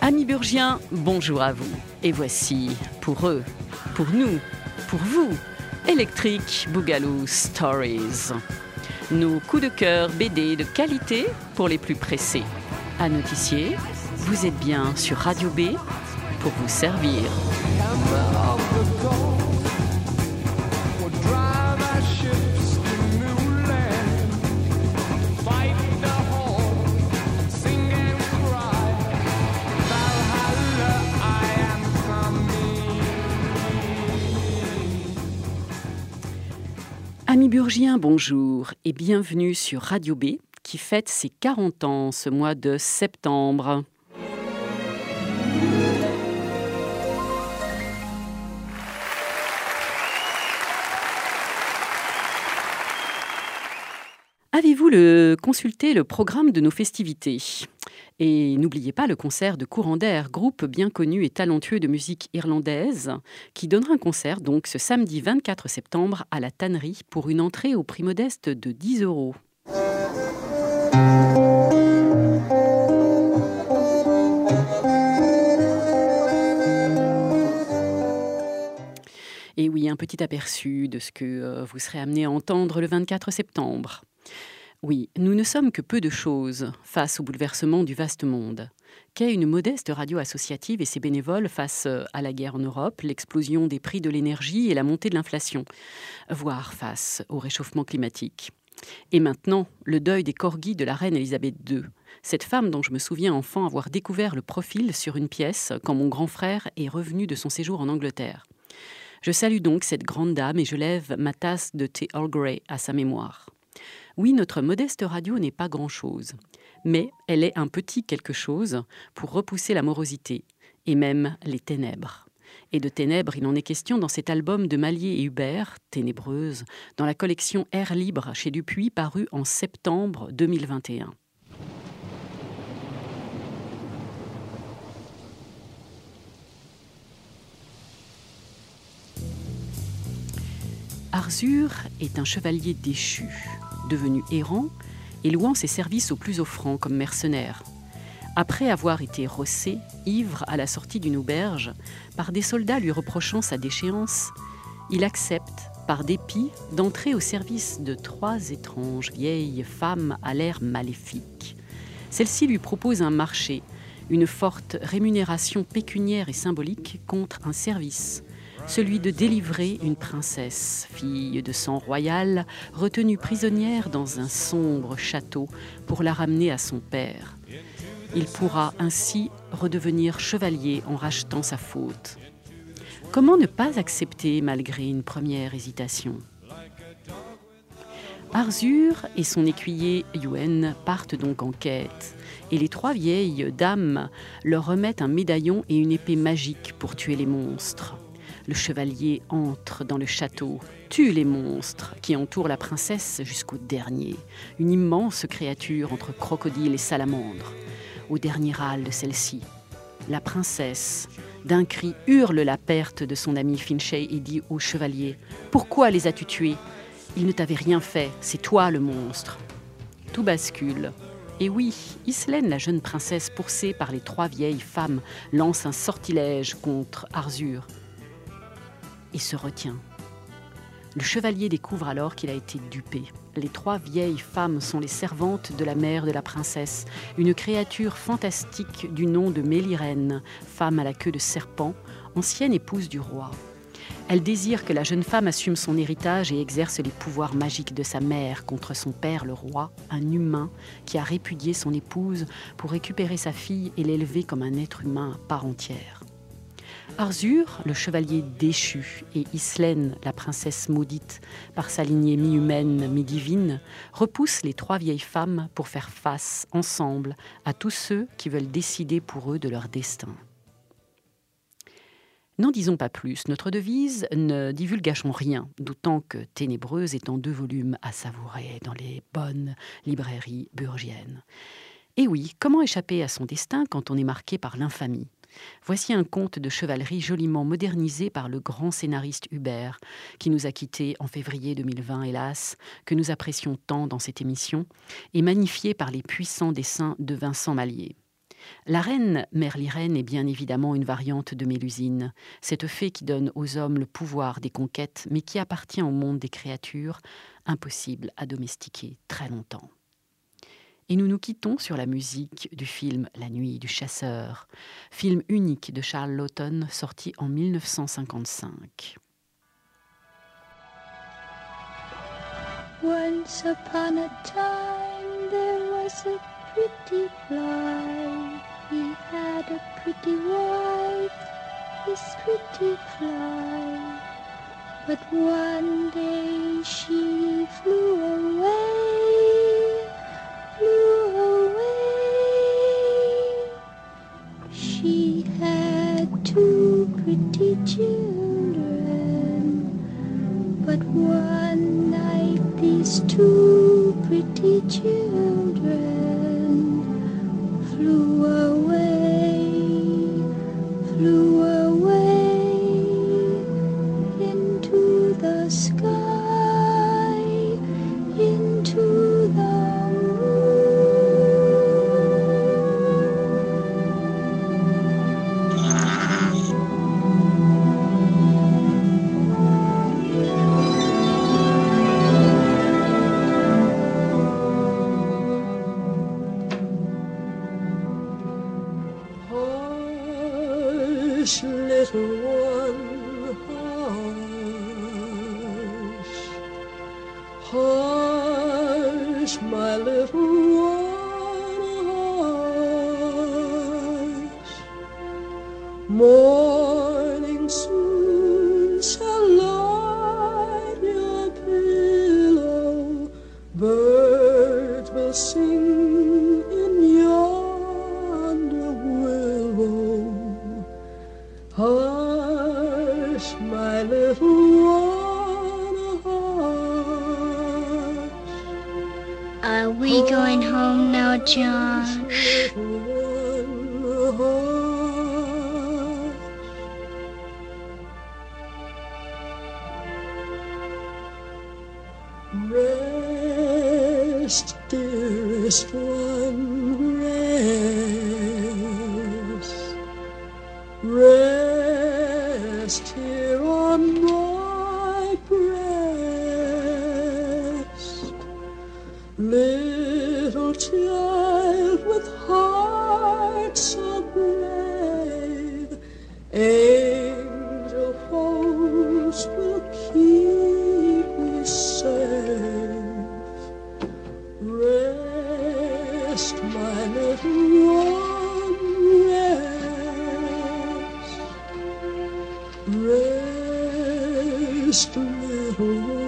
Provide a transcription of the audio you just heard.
Amis burgiens, bonjour à vous. Et voici, pour eux, pour nous, pour vous, Electric Boogaloo Stories. Nos coups de cœur BD de qualité pour les plus pressés. À notifier, vous êtes bien sur Radio B pour vous servir. Amis burgiens, bonjour et bienvenue sur Radio B qui fête ses 40 ans ce mois de septembre. Avez-vous consulté le programme de nos festivités ? Et n'oubliez pas le concert de Courant d'Air, groupe bien connu et talentueux de musique irlandaise, qui donnera un concert donc ce samedi 24 septembre à la Tannerie pour une entrée au prix modeste de 10 €. Et oui, un petit aperçu de ce que vous serez amené à entendre le 24 septembre. Oui, nous ne sommes que peu de choses face au bouleversement du vaste monde. Qu'est une modeste radio associative et ses bénévoles face à la guerre en Europe, l'explosion des prix de l'énergie et la montée de l'inflation, voire face au réchauffement climatique. Et maintenant, le deuil des corgis de la reine Elisabeth II, cette femme dont je me souviens enfant avoir découvert le profil sur une pièce quand mon grand frère est revenu de son séjour en Angleterre. Je salue donc cette grande dame et je lève ma tasse de thé Earl Grey à sa mémoire. Oui, notre modeste radio n'est pas grand-chose, mais elle est un petit quelque chose pour repousser la morosité et même les ténèbres. Et de ténèbres, il en est question dans cet album de Mallier et Hubert, Ténébreuse, dans la collection Air Libre chez Dupuis, paru en septembre 2021. Arzur est un chevalier déchu, devenu errant et louant ses services aux plus offrants comme mercenaire. Après avoir été rossé, ivre à la sortie d'une auberge, par des soldats lui reprochant sa déchéance, il accepte, par dépit, d'entrer au service de 3 étranges vieilles femmes à l'air maléfique. Celles-ci lui proposent un marché, une forte rémunération pécuniaire et symbolique contre un service, celui de délivrer une princesse, fille de sang royal, retenue prisonnière dans un sombre château pour la ramener à son père. Il pourra ainsi redevenir chevalier en rachetant sa faute. Comment ne pas accepter malgré une première hésitation ? Arzur et son écuyer Yuen partent donc en quête, et les 3 vieilles dames leur remettent un médaillon et une épée magique pour tuer les monstres. Le chevalier entre dans le château, tue les monstres qui entourent la princesse jusqu'au dernier, une immense créature entre crocodile et salamandre. Au dernier râle de celle-ci, la princesse, d'un cri, hurle la perte de son ami Finchay et dit au chevalier « Pourquoi les as-tu tués ? Ils ne t'avaient rien fait, c'est toi le monstre !» Tout bascule. Et oui, Islaine, la jeune princesse poussée par les 3 vieilles femmes, lance un sortilège contre Arzur et se retient. Le chevalier découvre alors qu'il a été dupé. Les 3 vieilles femmes sont les servantes de la mère de la princesse, une créature fantastique du nom de Mélirène, femme à la queue de serpent, ancienne épouse du roi. Elle désire que la jeune femme assume son héritage et exerce les pouvoirs magiques de sa mère contre son père le roi, un humain qui a répudié son épouse pour récupérer sa fille et l'élever comme un être humain à part entière. Arzur, le chevalier déchu, et Islaine, la princesse maudite, par sa lignée mi-humaine, mi-divine, repoussent les 3 vieilles femmes pour faire face, ensemble, à tous ceux qui veulent décider pour eux de leur destin. N'en disons pas plus, notre devise ne divulgâchons rien, d'autant que Ténébreuse est en 2 volumes à savourer dans les bonnes librairies burgiennes. Et oui, comment échapper à son destin quand on est marqué par l'infamie ? Voici un conte de chevalerie joliment modernisé par le grand scénariste Hubert, qui nous a quittés en février 2020, hélas, que nous apprécions tant dans cette émission, et magnifié par les puissants dessins de Vincent Mallier. La reine Merlirène est bien évidemment une variante de Mélusine, cette fée qui donne aux hommes le pouvoir des conquêtes, mais qui appartient au monde des créatures, impossible à domestiquer très longtemps. Et nous nous quittons sur la musique du film La Nuit du Chasseur, film unique de Charles Laughton sorti en 1955. Once upon a time there was a pretty fly. He had a pretty wife, this pretty fly. But one day she flew away, flew away. She had two pretty children, but one night these two pretty children flew away into the sky, into the Hush, little one, hush. Hush, my little one, hush. Morning soon shall light your pillow. Birds will sing in yonder willow. Hush, my little one, hush. Are we going home now, John? Little one, hush. Rest, dearest one, rest. Rest here on my breast. Little child with heart so brave, angel hosts will keep me safe. Rest, my little one, rest. Rest, little one.